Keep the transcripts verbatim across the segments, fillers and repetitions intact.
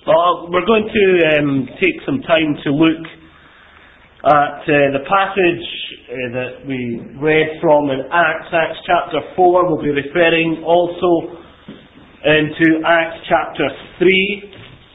Well, we're going to um, take some time to look at uh, the passage uh, that we read from in Acts, Acts chapter four. We'll be referring also into Acts chapter three.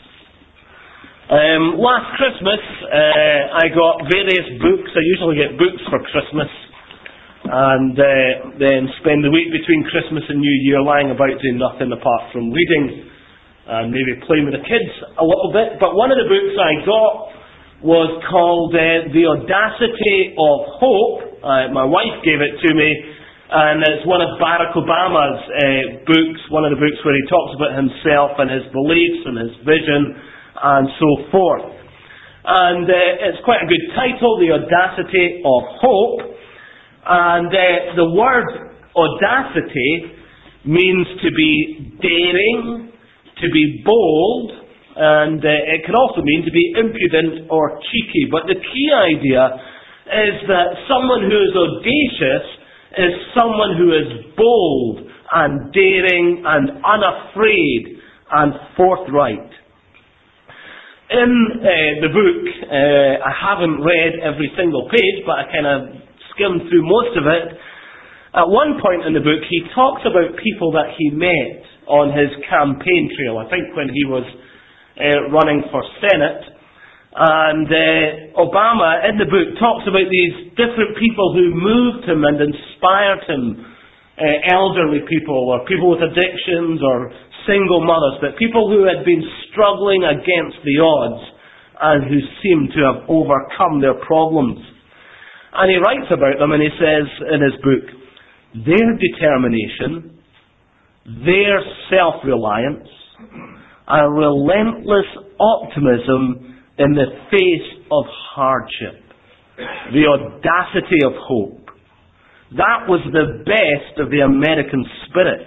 Um, last Christmas, uh, I got various books. I usually get books for Christmas, and uh, then spend the week between Christmas and New Year lying about doing nothing apart from reading and maybe playing with the kids a little bit. But one of the books I got was called uh, The Audacity of Hope. Uh, my wife gave it to me, and it's one of Barack Obama's uh, books, one of the books where he talks about himself and his beliefs and his vision and so forth. And uh, it's quite a good title, The Audacity of Hope. And uh, the word audacity means to be daring, to be bold, and uh, it can also mean to be impudent or cheeky. But the key idea is that someone who is audacious is someone who is bold and daring and unafraid and forthright. In uh, the book, uh, I haven't read every single page, but I kind of skimmed through most of it. At one point in the book, he talks about people that he met on his campaign trail, I think when he was uh, running for Senate. And uh, Obama, in the book, talks about these different people who moved him and inspired him. Uh, elderly people, or people with addictions, or single mothers, but people who had been struggling against the odds and who seemed to have overcome their problems. And he writes about them, and he says in his book, their determination, their self-reliance, a relentless optimism in the face of hardship, the audacity of hope. That was the best of the American spirit,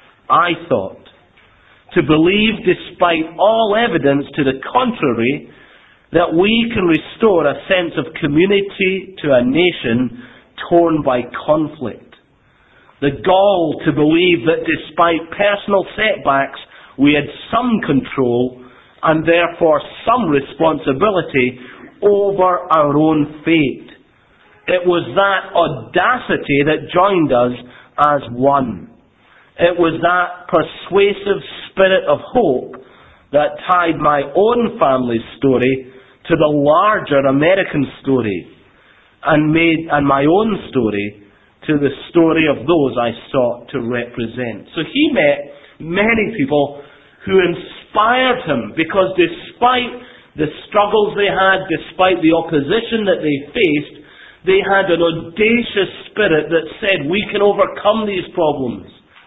I thought. To believe, despite all evidence to the contrary, that we can restore a sense of community to a nation torn by conflict. The gall to believe that despite personal setbacks, we had some control and therefore some responsibility over our own fate. It was that audacity that joined us as one. It was that persuasive spirit of hope that tied my own family's story to the larger American story and made and my own story to the story of those I sought to represent. So he met many people who inspired him because despite the struggles they had, despite the opposition that they faced, they had an audacious spirit that said, we can overcome these problems.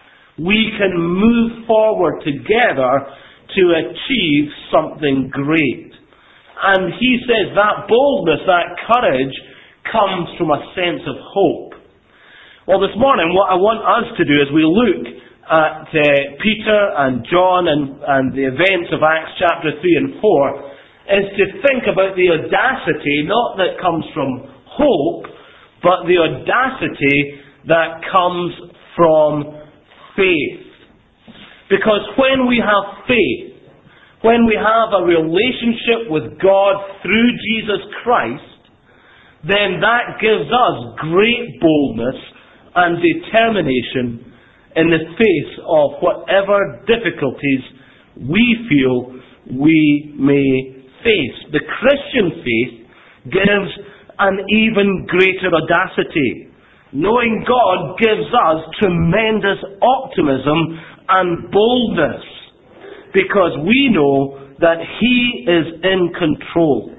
We can move forward together to achieve something great. And he says that boldness, that courage, comes from a sense of hope. Well, this morning, what I want us to do as we look at uh, Peter and John and, and the events of Acts chapter three and four, is to think about the audacity, not that comes from hope, but the audacity that comes from faith. Because when we have faith, when we have a relationship with God through Jesus Christ, then that gives us great boldness and determination in the face of whatever difficulties we feel we may face. The Christian faith gives an even greater audacity. Knowing God gives us tremendous optimism and boldness because we know that He is in control.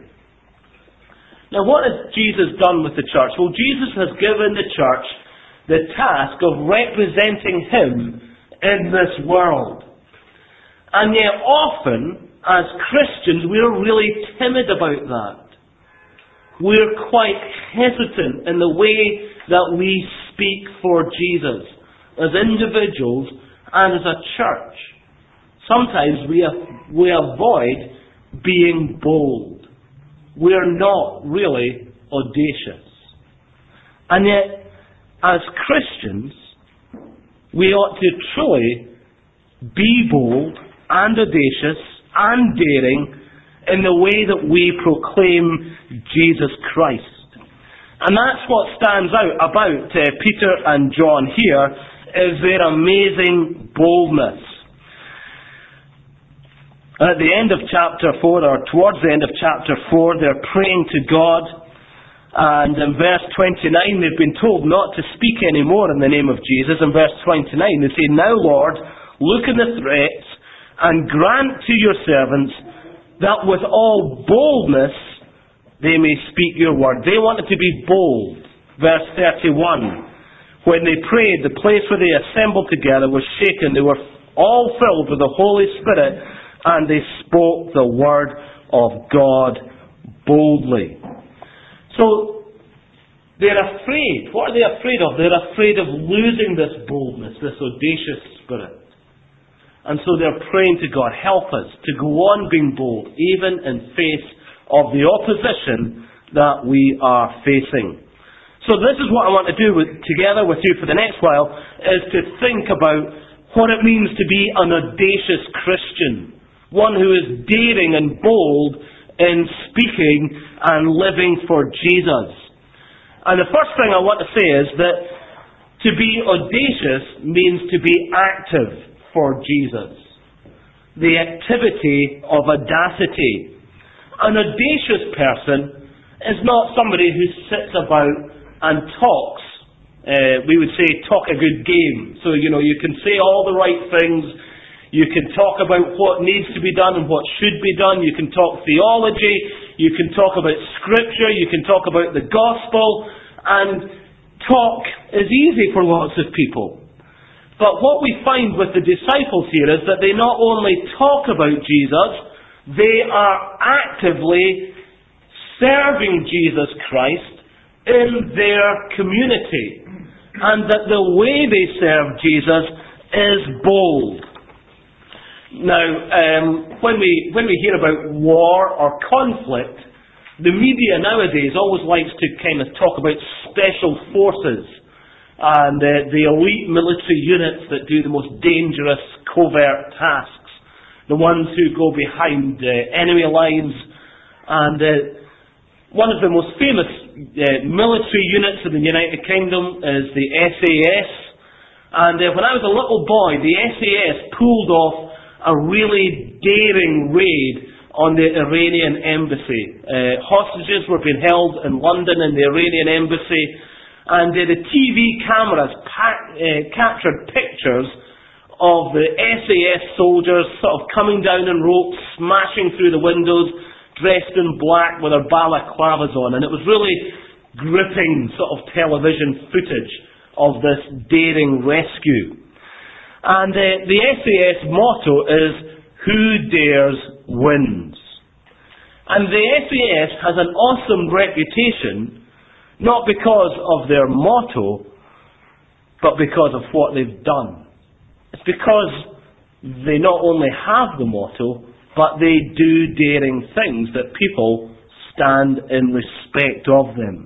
Now, what has Jesus done with the church? Well, Jesus has given the church the task of representing Him in this world. And yet often, as Christians, we're really timid about that. We're quite hesitant in the way that we speak for Jesus as individuals and as a church. Sometimes we, we avoid being bold. We're not really audacious. And yet, as Christians, we ought to truly be bold and audacious and daring in the way that we proclaim Jesus Christ. And that's what stands out about uh, Peter and John here, is their amazing boldness. At the end of chapter four, or towards the end of chapter four, they're praying to God, and in verse twenty-nine they've been told not to speak anymore in the name of Jesus. In verse twenty-nine they say, "Now Lord, look in the threats, and grant to your servants that with all boldness they may speak your word." They wanted to be bold. Verse thirty-one. When they prayed, the place where they assembled together was shaken. They were all filled with the Holy Spirit, and they spoke the word of God boldly. So, they're afraid. What are they afraid of? They're afraid of losing this boldness, this audacious spirit. And so they're praying to God, help us to go on being bold, even in face of the opposition that we are facing. So this is what I want to do with, together with you for the next while, is to think about what it means to be an audacious Christian. One who is daring and bold in speaking and living for Jesus. And the first thing I want to say is that to be audacious means to be active for Jesus. The activity of audacity. An audacious person is not somebody who sits about and talks. Uh, we would say talk a good game. So, you know, you can say all the right things. You can talk about what needs to be done and what should be done. You can talk theology. You can talk about Scripture. You can talk about the gospel. And talk is easy for lots of people. But what we find with the disciples here is that they not only talk about Jesus, they are actively serving Jesus Christ in their community. And that the way they serve Jesus is bold. Now, um, when we when we hear about war or conflict, the media nowadays always likes to kind of talk about special forces and uh, the elite military units that do the most dangerous covert tasks, the ones who go behind uh, enemy lines. And uh, one of the most famous uh, military units in the United Kingdom is the S A S. And uh, when I was a little boy, the S A S pulled off a really daring raid on the Iranian embassy. Uh, hostages were being held in London in the Iranian embassy, and uh, the T V cameras pack, uh, captured pictures of the S A S soldiers sort of coming down in ropes, smashing through the windows, dressed in black with their balaclavas on. And it was really gripping sort of television footage of this daring rescue. And uh, the S A S motto is, "Who dares wins." And the S A S has an awesome reputation, not because of their motto, but because of what they've done. It's because they not only have the motto, but they do daring things that people stand in respect of them.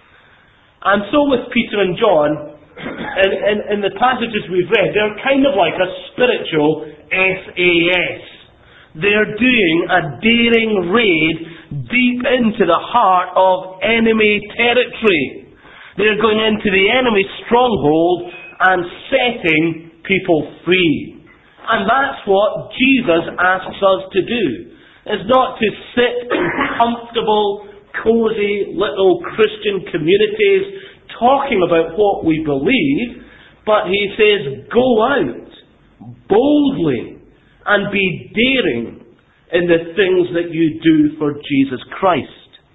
And so with Peter and John, in, in, in the passages we've read, they're kind of like a spiritual S A S. They're doing a daring raid deep into the heart of enemy territory. They're going into the enemy stronghold and setting people free. And that's what Jesus asks us to do. It's not to sit in comfortable, cozy little Christian communities talking about what we believe, but he says, go out boldly and be daring in the things that you do for Jesus Christ.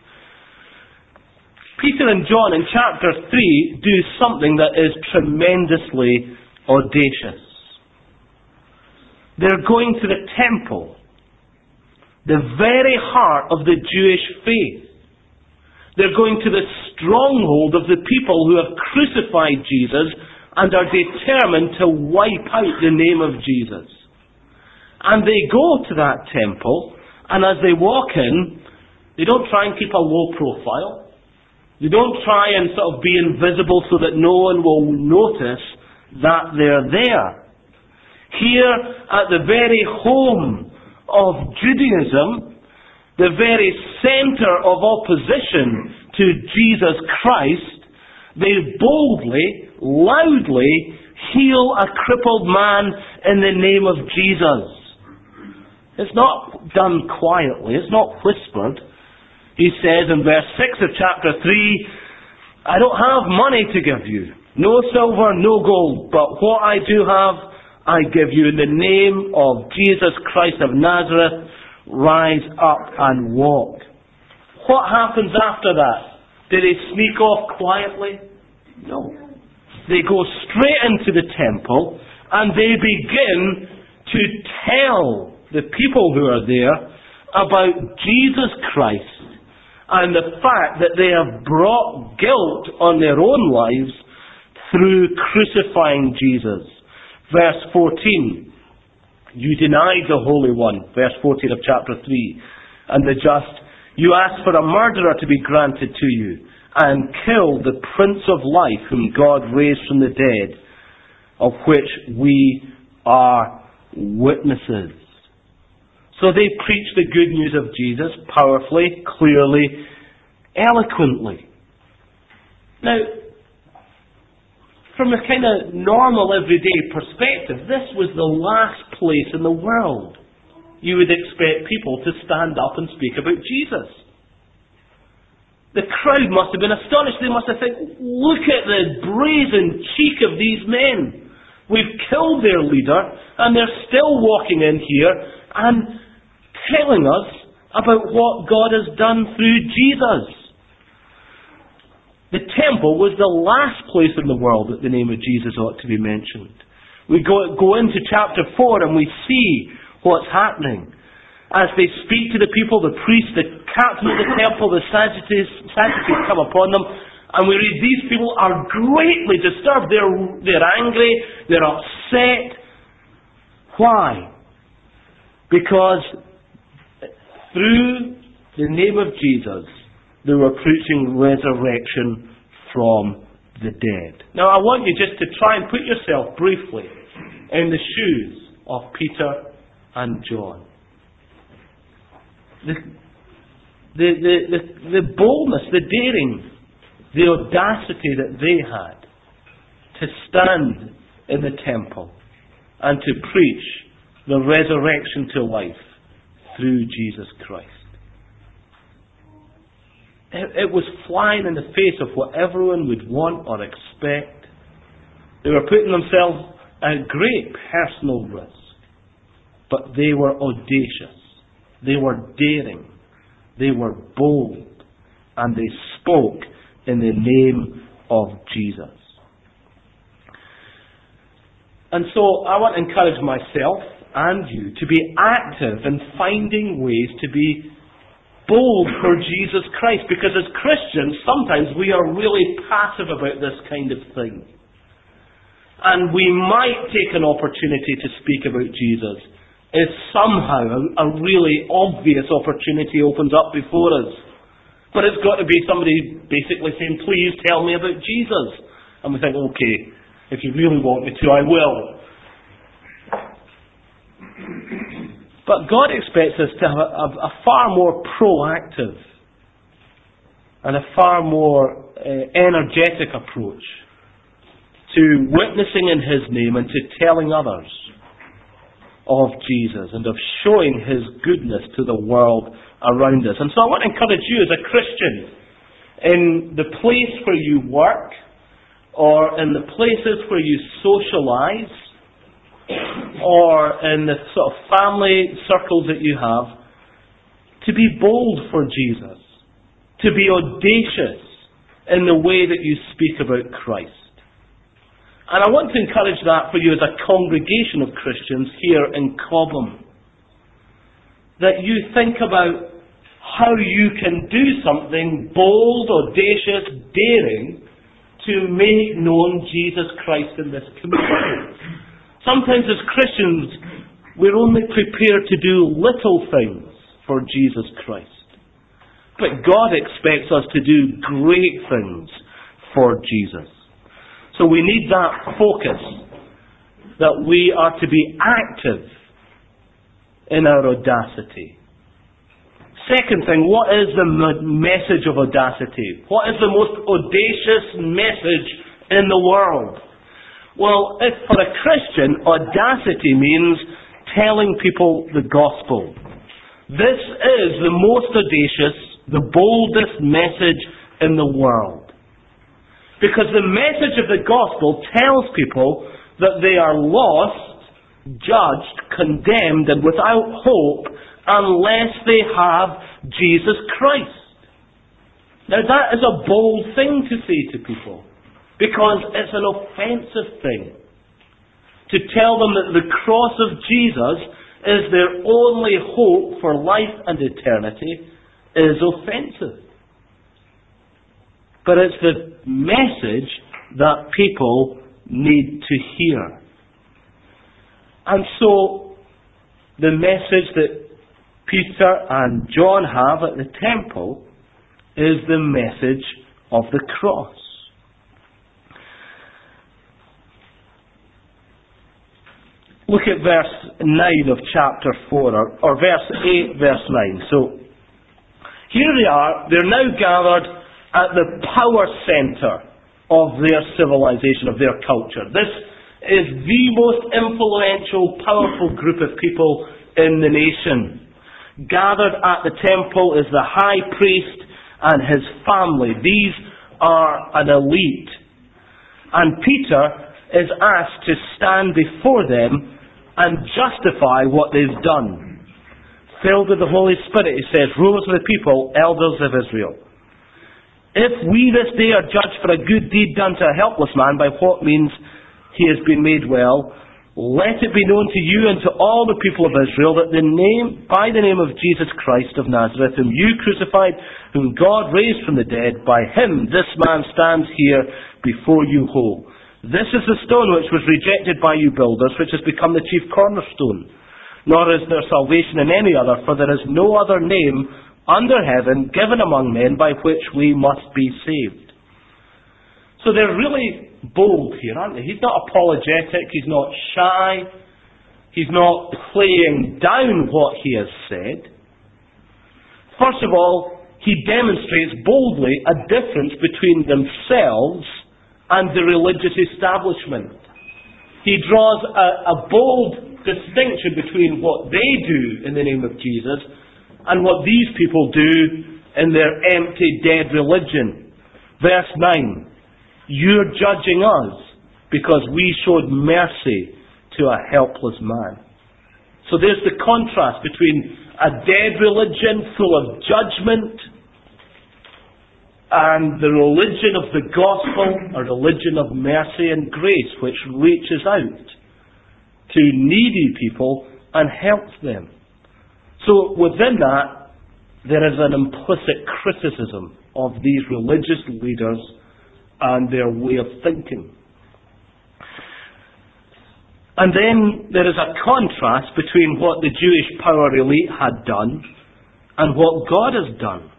Peter and John in chapter three do something that is tremendously audacious. They're going to the temple, the very heart of the Jewish faith. They're going to the stronghold of the people who have crucified Jesus and are determined to wipe out the name of Jesus. And they go to that temple, and as they walk in, they don't try and keep a low profile. They don't try and sort of be invisible so that no one will notice that they're there. Here, at the very home of Judaism, the very centre of opposition to Jesus Christ, they boldly, loudly heal a crippled man in the name of Jesus. It's not done quietly, it's not whispered. He says in verse six of chapter three, I don't have money to give you, no silver, no gold, but what I do have, I give you. In the name of Jesus Christ of Nazareth, rise up and walk. What happens after that? Do they sneak off quietly? No. They go straight into the temple and they begin to tell the people who are there about Jesus Christ and the fact that they have brought guilt on their own lives through crucifying Jesus. Verse fourteen, you denied the Holy One, verse fourteen of chapter three, and the just, you asked for a murderer to be granted to you, and killed the Prince of Life whom God raised from the dead, of which we are witnesses. So they preach the good news of Jesus powerfully, clearly, eloquently. Now, from a kind of normal everyday perspective, this was the last place in the world you would expect people to stand up and speak about Jesus. The crowd must have been astonished. They must have thought, look at the brazen cheek of these men. We've killed their leader, and they're still walking in here and telling us about what God has done through Jesus. The temple was the last place in the world that the name of Jesus ought to be mentioned. We go, go into chapter four and we see what's happening. As they speak to the people, the priests, the captain of the temple, the Sadducees, Sadducees come upon them, and we read these people are greatly disturbed. They're, they're angry, they're upset. Why? Because through the name of Jesus, they were preaching resurrection from the dead. Now I want you just to try and put yourself briefly in the shoes of Peter and John. The, the, the, the, the boldness, the daring, the audacity that they had to stand in the temple and to preach the resurrection to life through Jesus Christ. It was flying in the face of what everyone would want or expect. They were putting themselves at great personal risk. But they were audacious. They were daring. They were bold. And they spoke in the name of Jesus. And so I want to encourage myself and you to be active in finding ways to be bold for Jesus Christ, because as Christians sometimes we are really passive about this kind of thing, and we might take an opportunity to speak about Jesus if somehow a, a really obvious opportunity opens up before us. But it's got to be somebody basically saying, please tell me about Jesus, and we think, okay, if you really want me to, I will. But God expects us to have a, a, a far more proactive and a far more uh, energetic approach to witnessing in His name and to telling others of Jesus and of showing His goodness to the world around us. And so I want to encourage you as a Christian, in the place where you work or in the places where you socialise, or in the sort of family circles that you have, to be bold for Jesus, to be audacious in the way that you speak about Christ. And I want to encourage that for you as a congregation of Christians here in Cobham, that you think about how you can do something bold, audacious, daring to make known Jesus Christ in this community. Sometimes as Christians, we're only prepared to do little things for Jesus Christ. But God expects us to do great things for Jesus. So we need that focus, that we are to be active in our audacity. Second thing, what is the m- message of audacity? What is the most audacious message in the world? Well, if for a Christian, audacity means telling people the gospel. This is the most audacious, the boldest message in the world. Because the message of the gospel tells people that they are lost, judged, condemned, and without hope unless they have Jesus Christ. Now that is a bold thing to say to people, because it's an offensive thing. To tell them that the cross of Jesus is their only hope for life and eternity is offensive. But it's the message that people need to hear. And so, the message that Peter and John have at the temple is the message of the cross. Look at verse nine of chapter four, or, or verse eight, verse nine. So, here they are, they're now gathered at the power centre of their civilization, of their culture. This is the most influential, powerful group of people in the nation. Gathered at the temple is the high priest and his family. These are an elite. And Peter is asked to stand before them and justify what they've done. Filled with the Holy Spirit, he says, rulers of the people, elders of Israel. If we this day are judged for a good deed done to a helpless man, by what means he has been made well, let it be known to you and to all the people of Israel that the name, by the name of Jesus Christ of Nazareth, whom you crucified, whom God raised from the dead, by him this man stands here before you whole. This is the stone which was rejected by you builders, which has become the chief cornerstone. Nor is there salvation in any other, for there is no other name under heaven given among men by which we must be saved. So they're really bold here, aren't they? He's not apologetic, he's not shy, he's not playing down what he has said. First of all, he demonstrates boldly a difference between themselves and the religious establishment. He draws a, a bold distinction between what they do in the name of Jesus and what these people do in their empty, dead religion. Verse nine, you're judging us because we showed mercy to a helpless man. So there's the contrast between a dead religion full of judgment and the religion of the gospel, a religion of mercy and grace, which reaches out to needy people and helps them. So within that, there is an implicit criticism of these religious leaders and their way of thinking. And then there is a contrast between what the Jewish power elite had done and what God has done.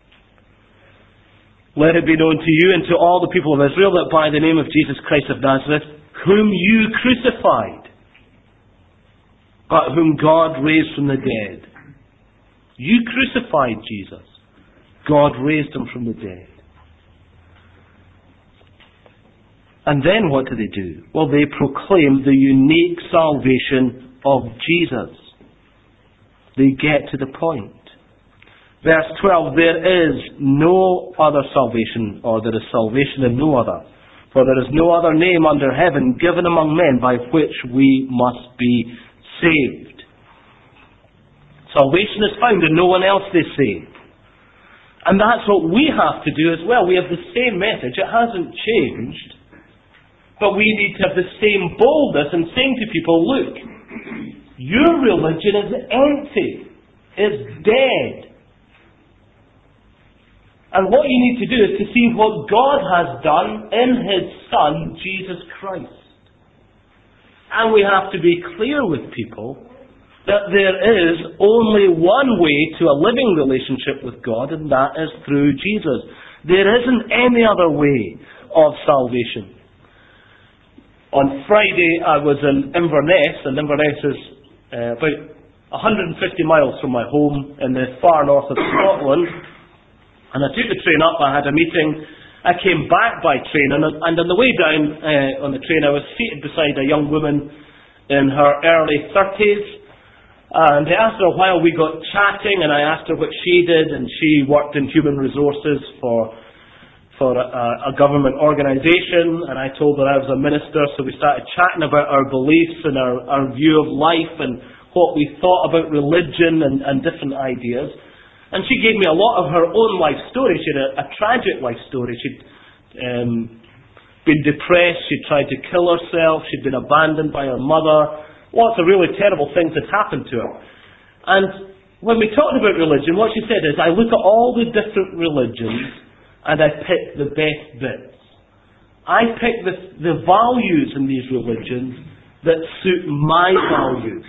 Let it be known to you and to all the people of Israel that by the name of Jesus Christ of Nazareth, whom you crucified, but whom God raised from the dead. You crucified Jesus. God raised him from the dead. And then what do they do? Well, they proclaim the unique salvation of Jesus. They get to the point. Verse twelve, there is no other salvation, or there is salvation in no other. For there is no other name under heaven given among men by which we must be saved. Salvation is found in no one else, they say. And that's what we have to do as well. We have the same message. It hasn't changed. But we need to have the same boldness in saying to people, look, your religion is empty. It's dead. And what you need to do is to see what God has done in His Son, Jesus Christ. And we have to be clear with people that there is only one way to a living relationship with God, and that is through Jesus. There isn't any other way of salvation. On Friday I was in Inverness, and Inverness is uh, about one hundred fifty miles from my home in the far north of Scotland. And I took the train up, I had a meeting, I came back by train, and, and on the way down uh, on the train I was seated beside a young woman in her early thirties, and after a while we got chatting, and I asked her what she did, and she worked in human resources for for a, a government organisation, and I told her I was a minister, so we started chatting about our beliefs and our, our view of life and what we thought about religion and, and different ideas. And she gave me a lot of her own life story. She had a, a tragic life story. She'd um, been depressed, she'd tried to kill herself, she'd been abandoned by her mother. Lots of really terrible things had happened to her. And when we talked about religion, what she said is, I look at all the different religions and I pick the best bits. I pick the, the values in these religions that suit my values.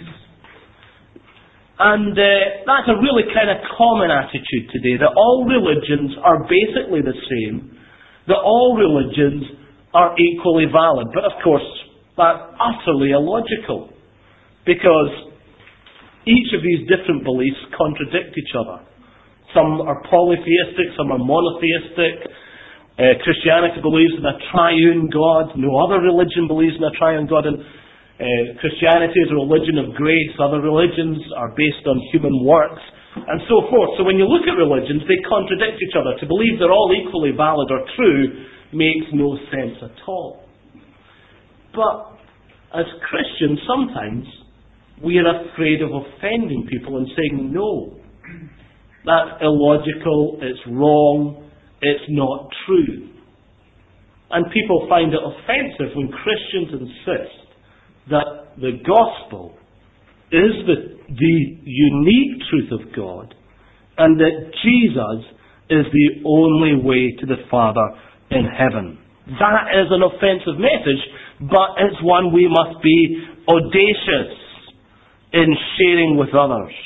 And uh, that's a really kind of common attitude today, that all religions are basically the same, that all religions are equally valid. But of course, that's utterly illogical, because each of these different beliefs contradict each other. Some are polytheistic, some are monotheistic. Uh, Christianity believes in a triune God. No other religion believes in a triune God. And uh, Christianity is a religion of grace. Other religions are based on human works, and so forth. So when you look at religions, they contradict each other. To believe they're all equally valid or true makes no sense at all. But as Christians, sometimes we are afraid of offending people and saying, no, that's illogical, it's wrong, it's not true. And people find it offensive when Christians insist that the gospel is the, the unique truth of God, and that Jesus is the only way to the Father in heaven. That is an offensive message, but it's one we must be audacious in sharing with others.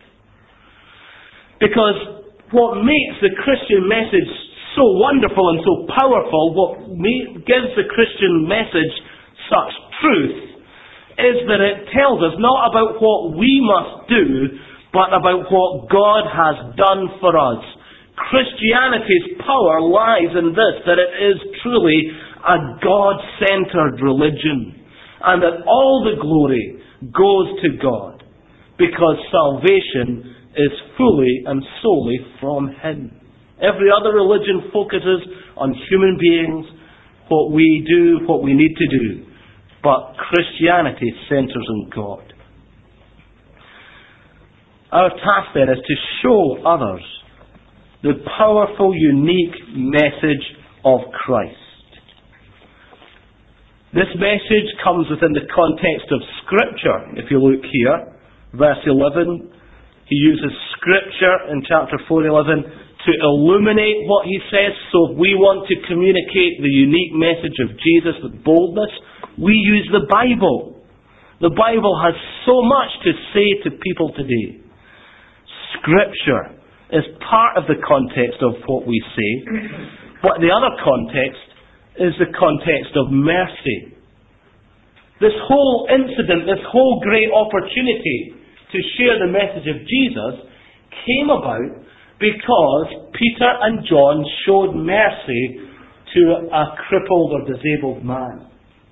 Because what makes the Christian message so wonderful and so powerful, what ma- gives the Christian message such truth, is that it tells us not about what we must do, but about what God has done for us. Christianity's power lies in this, that it is truly a God-centered religion, and that all the glory goes to God, because salvation is fully and solely from Him. Every other religion focuses on human beings, what we do, what we need to do. But Christianity centres on God. Our task then is to show others the powerful, unique message of Christ. This message comes within the context of Scripture. If you look here, verse eleven, he uses Scripture in chapter four eleven to illuminate what he says. So if we want to communicate the unique message of Jesus with boldness, we use the Bible. The Bible has so much to say to people today. Scripture is part of the context of what we say, but the other context is the context of mercy. This whole incident, this whole great opportunity to share the message of Jesus came about because Peter and John showed mercy to a crippled or disabled man.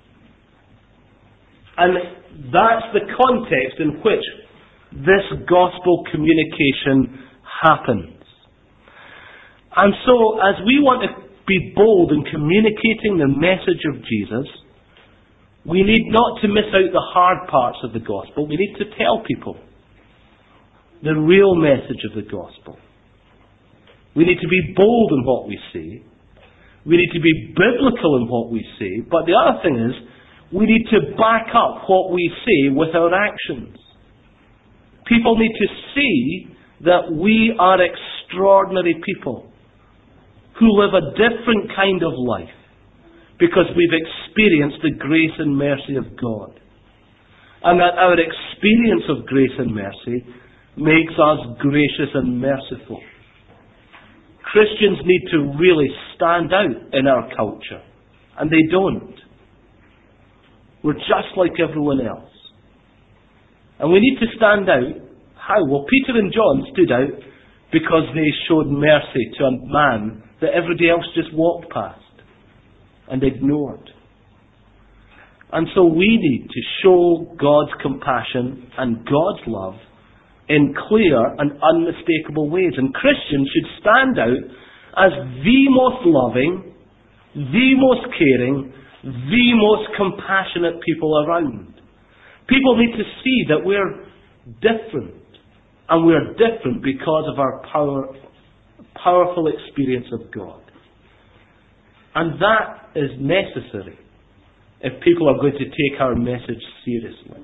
And that's the context in which this gospel communication happens. And so, as we want to be bold in communicating the message of Jesus, we need not to miss out the hard parts of the gospel. We need to tell people the real message of the gospel. We need to be bold in what we say. We need to be biblical in what we say. But the other thing is, we need to back up what we say with our actions. People need to see that we are extraordinary people who live a different kind of life because we've experienced the grace and mercy of God. And that our experience of grace and mercy makes us gracious and merciful. Christians need to really stand out in our culture, and they don't. We're just like everyone else. And we need to stand out How? Well, Peter and John stood out because they showed mercy to a man that everybody else just walked past and ignored. And so we need to show God's compassion and God's love in clear and unmistakable ways. And Christians should stand out as the most loving, the most caring, the most compassionate people around. People need to see that we're different. And we're different because of our power, powerful experience of God. And that is necessary if people are going to take our message seriously.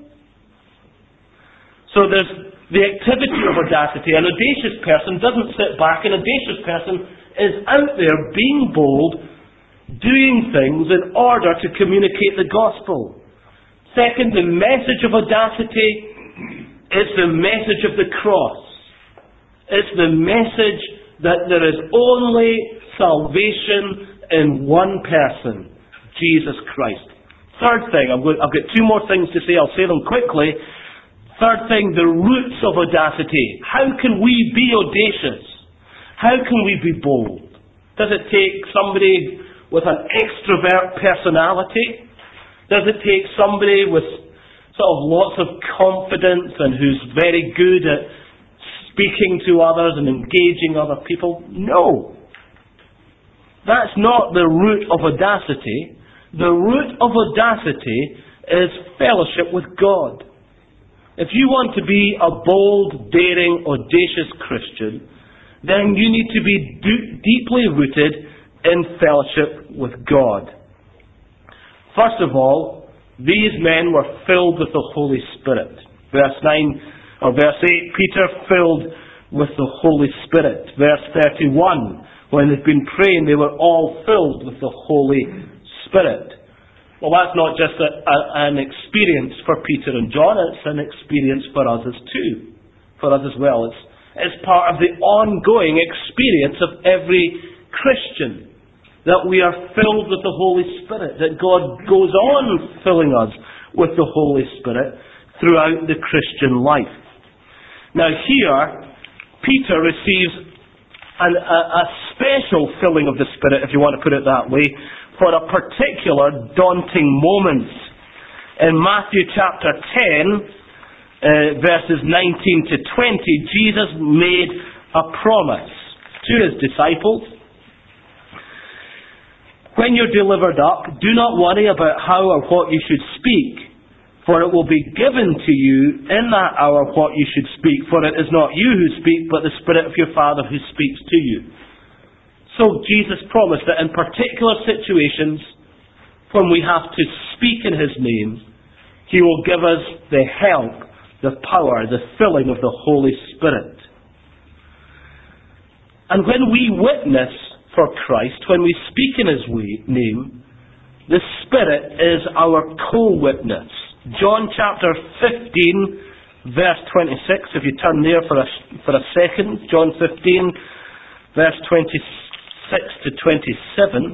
So there's the activity of audacity. An audacious person doesn't sit back. An audacious person is out there being bold, doing things in order to communicate the gospel. Second, the message of audacity is the message of the cross. It's the message that there is only salvation in one person, Jesus Christ. Third thing, I've got, I've got two more things to say. I'll say them quickly. Third thing, the roots of audacity. How can we be audacious? How can we be bold? Does it take somebody with an extrovert personality? Does it take somebody with sort of lots of confidence and who's very good at speaking to others and engaging other people? No. That's not the root of audacity. The root of audacity is fellowship with God. If you want to be a bold, daring, audacious Christian, then you need to be do- deeply rooted in fellowship with God. First of all, these men were filled with the Holy Spirit. Verse nine or verse eight, Peter filled with the Holy Spirit. Verse thirty-one, when they'd been praying, they were all filled with the Holy Spirit. Well, that's not just a, a, an experience for Peter and John, it's an experience for us as too, for us as well. It's, it's part of the ongoing experience of every Christian, that we are filled with the Holy Spirit, that God goes on filling us with the Holy Spirit throughout the Christian life. Now here, Peter receives an, a, a special filling of the Spirit, if you want to put it that way, for a particular daunting moment. In Matthew chapter ten, uh, verses nineteen to twenty, Jesus made a promise to his disciples. When you're delivered up, do not worry about how or what you should speak, for it will be given to you in that hour what you should speak, for it is not you who speak, but the Spirit of your Father who speaks to you. So Jesus promised that in particular situations, when we have to speak in His name, He will give us the help, the power, the filling of the Holy Spirit. And when we witness for Christ, when we speak in His name, the Spirit is our co-witness. John chapter fifteen, verse twenty-six, if you turn there for a, for a second, John fifteen, verse twenty-six to twenty-seven.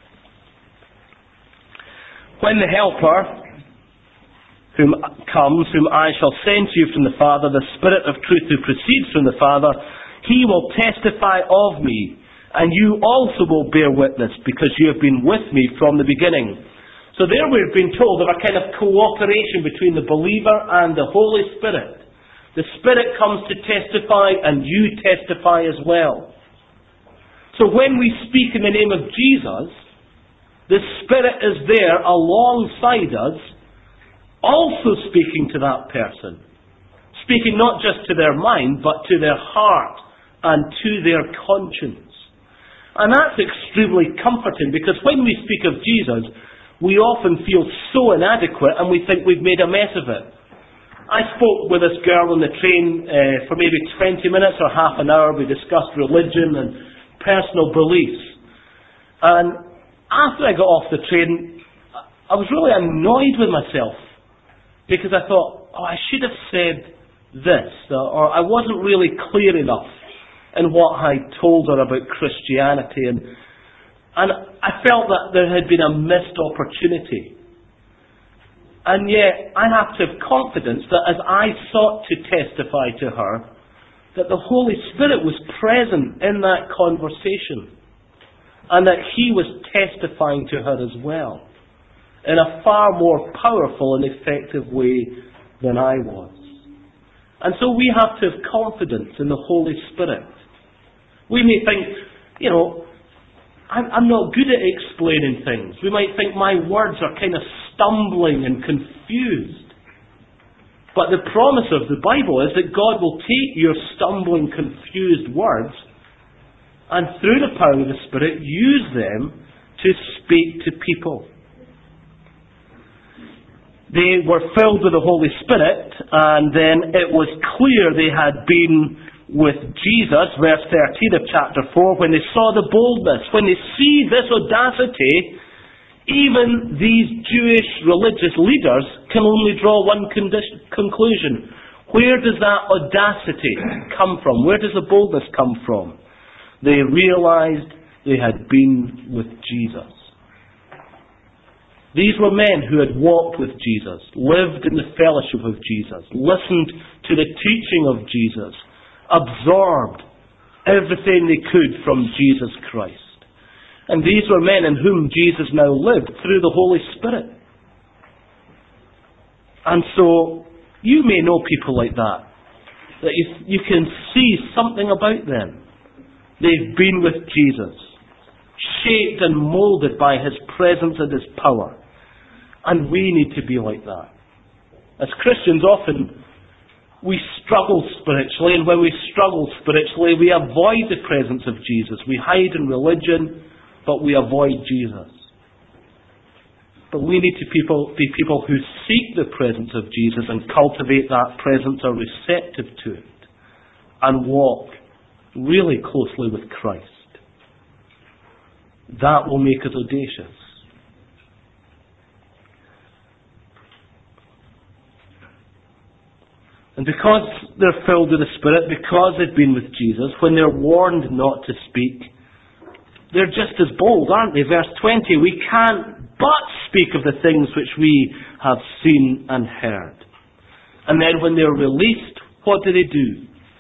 When the Helper, whom comes, whom I shall send to you from the Father, the Spirit of truth who proceeds from the Father, He will testify of me, and you also will bear witness, because you have been with me from the beginning. So there we've been told of a kind of cooperation between the believer and the Holy Spirit. The Spirit comes to testify, and you testify as well. So when we speak in the name of Jesus, the Spirit is there alongside us, also speaking to that person. Speaking not just to their mind, but to their heart and to their conscience. And that's extremely comforting, because when we speak of Jesus, we often feel so inadequate and we think we've made a mess of it. I spoke with this girl on the train uh, for maybe twenty minutes or half an hour. We discussed religion and personal beliefs. And after I got off the train, I was really annoyed with myself, because I thought, oh, I should have said this, or I wasn't really clear enough in what I told her about Christianity, and and I felt that there had been a missed opportunity. And yet, I have to have confidence that as I sought to testify to her, that the Holy Spirit was present in that conversation, and that He was testifying to her as well, in a far more powerful and effective way than I was. And so we have to have confidence in the Holy Spirit. We may think, you know, I'm, I'm not good at explaining things. We might think my words are kind of stumbling and confused. But the promise of the Bible is that God will take your stumbling, confused words and through the power of the Spirit use them to speak to people. They were filled with the Holy Spirit, and then it was clear they had been with Jesus, verse thirteen of chapter four, when they saw the boldness, when they see this audacity, even these Jewish religious leaders can only draw one condition, conclusion. Where does that audacity come from? Where does the boldness come from? They realized they had been with Jesus. These were men who had walked with Jesus, lived in the fellowship of Jesus, listened to the teaching of Jesus, absorbed everything they could from Jesus Christ. And these were men in whom Jesus now lived through the Holy Spirit. And so, you may know people like that. That you, you can see something about them. They've been with Jesus, shaped and moulded by His presence and His power. And we need to be like that. As Christians, often we struggle spiritually, and when we struggle spiritually, we avoid the presence of Jesus. We hide in religion, but we avoid Jesus. But we need to people, be people who seek the presence of Jesus and cultivate that presence, are receptive to it, and walk really closely with Christ. That will make us audacious. And because they're filled with the Spirit, because they've been with Jesus, when they're warned not to speak, they're just as bold, aren't they? Verse twenty, we can't but speak of the things which we have seen and heard. And then when they're released, what do they do?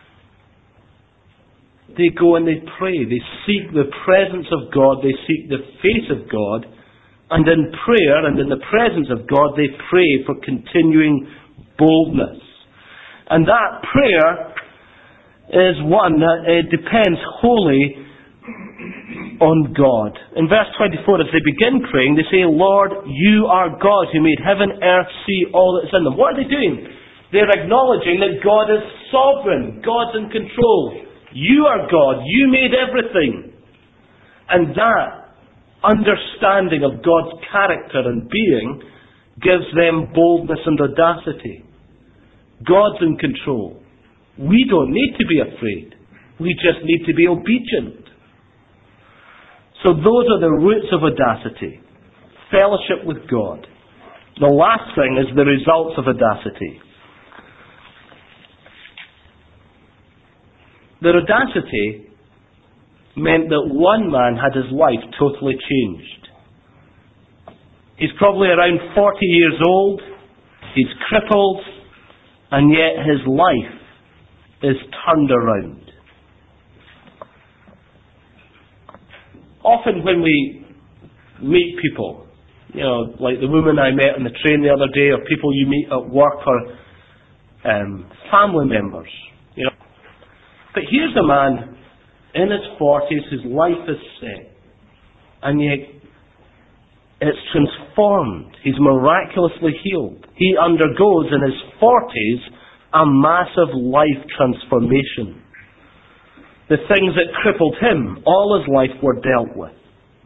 They go and they pray. They seek the presence of God. They seek the face of God. And in prayer and in the presence of God, they pray for continuing boldness. And that prayer is one that uh, depends wholly on God. In verse twenty-four, as they begin praying, they say, Lord, you are God who made heaven, earth, sea, all that is in them. What are they doing? They're acknowledging that God is sovereign. God's in control. You are God. You made everything. And that understanding of God's character and being gives them boldness and audacity. God's in control. We don't need to be afraid. We just need to be obedient. So those are the roots of audacity. Fellowship with God. The last thing is the results of audacity. The audacity meant that one man had his life totally changed. He's probably around forty years old. He's crippled. And yet his life is turned around. Often when we meet people, you know, like the woman I met on the train the other day, or people you meet at work, or um, family members, you know. But here's a man in his forties, his life is set, and yet it's transformed. He's miraculously healed. He undergoes in his forties a massive life transformation. The things that crippled him, all his life, were dealt with.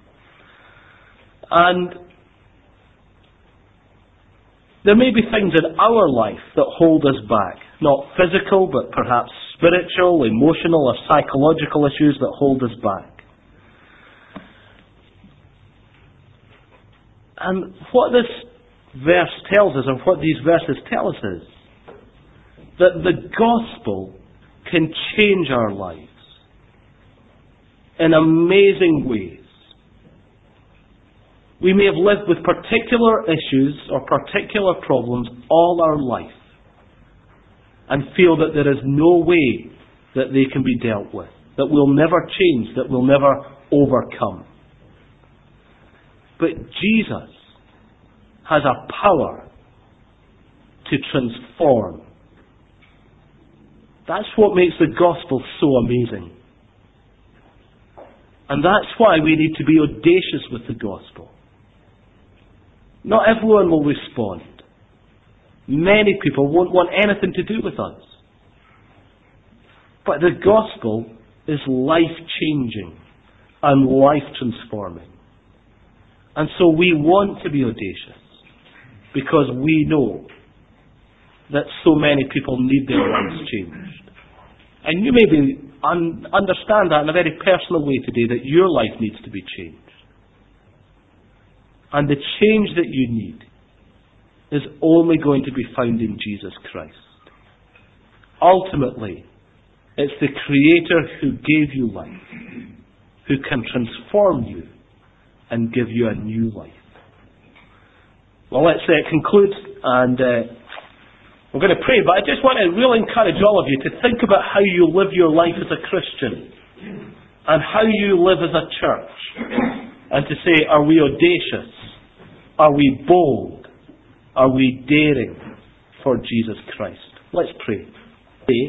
And there may be things in our life that hold us back. Not physical, but perhaps spiritual, emotional, or psychological issues that hold us back. And what this verse tells us, or what these verses tell us, is that the gospel can change our lives in amazing ways. We may have lived with particular issues or particular problems all our life and feel that there is no way that they can be dealt with, that we'll never change, that we'll never overcome. But Jesus has a power to transform. That's what makes the gospel so amazing. And that's why we need to be audacious with the gospel. Not everyone will respond. Many people won't want anything to do with us. But the gospel is life-changing and life-transforming. And so we want to be audacious because we know that so many people need their lives changed. And you maybe un- understand that in a very personal way today, that your life needs to be changed. And the change that you need is only going to be found in Jesus Christ. Ultimately, it's the Creator who gave you life, who can transform you and give you a new life. Well, let's uh, conclude, and uh, we're going to pray, but I just want to really encourage all of you to think about how you live your life as a Christian and how you live as a church, and to say, are we audacious? Are we bold? Are we daring for Jesus Christ? Let's pray.